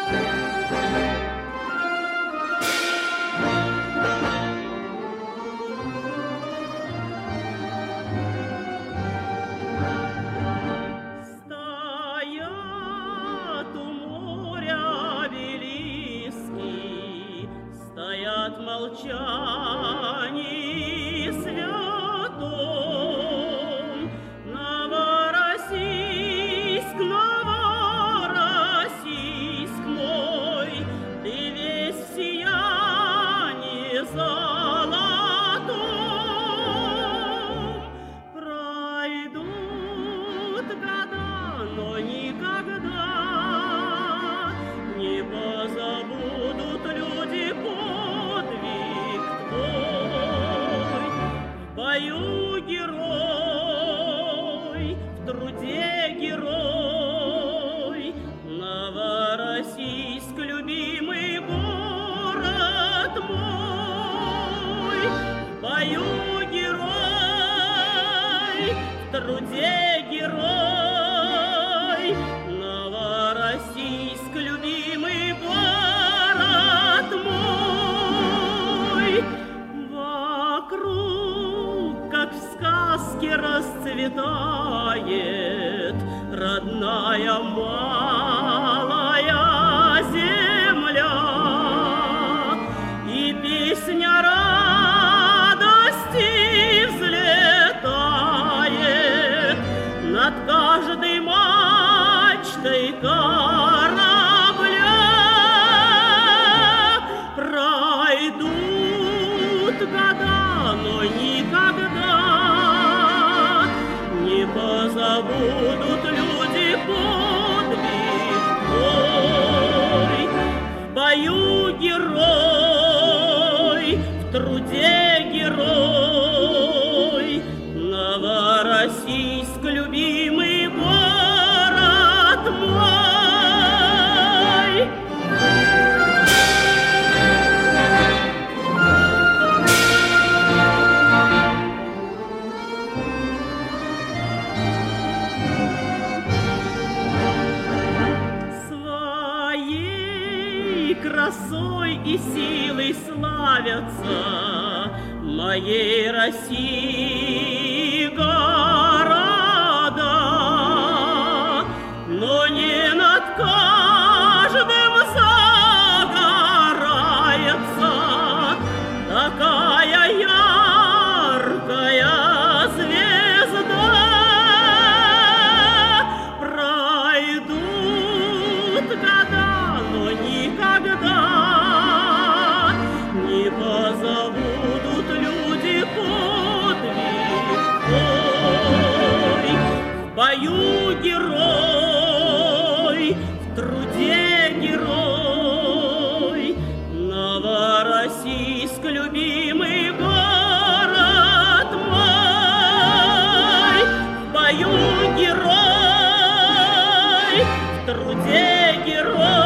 Стоят у моря обелиски, стоят в молчании святом. Новороссийск, Новороссийск мой, ты весь в сиянии золотом. Пройдут года, но никогда не позабудут люди подвиг твой. В бою герой, в труде герой, Новороссийск, любимый город мой. В бою герой, в труде герой, Новороссийск, любимый город мой. Вокруг, как в сказке, расцветает родная малая земля, и песня радости взлетает над каждой мачтой корабля. Пройдут года, но никогда не позабудут люди подвиг твой. В бою герой, в труде герой, Новороссийск, любимый город мой. Своей красой и силой славятся моей России города, но не над каждым загорается такая яркая звезда. Пройдут года, но никогда не позабудут люди подвиг твой. В бою герой, в труде герой, Новороссийск, любимый город мой. В бою герой, в труде герой,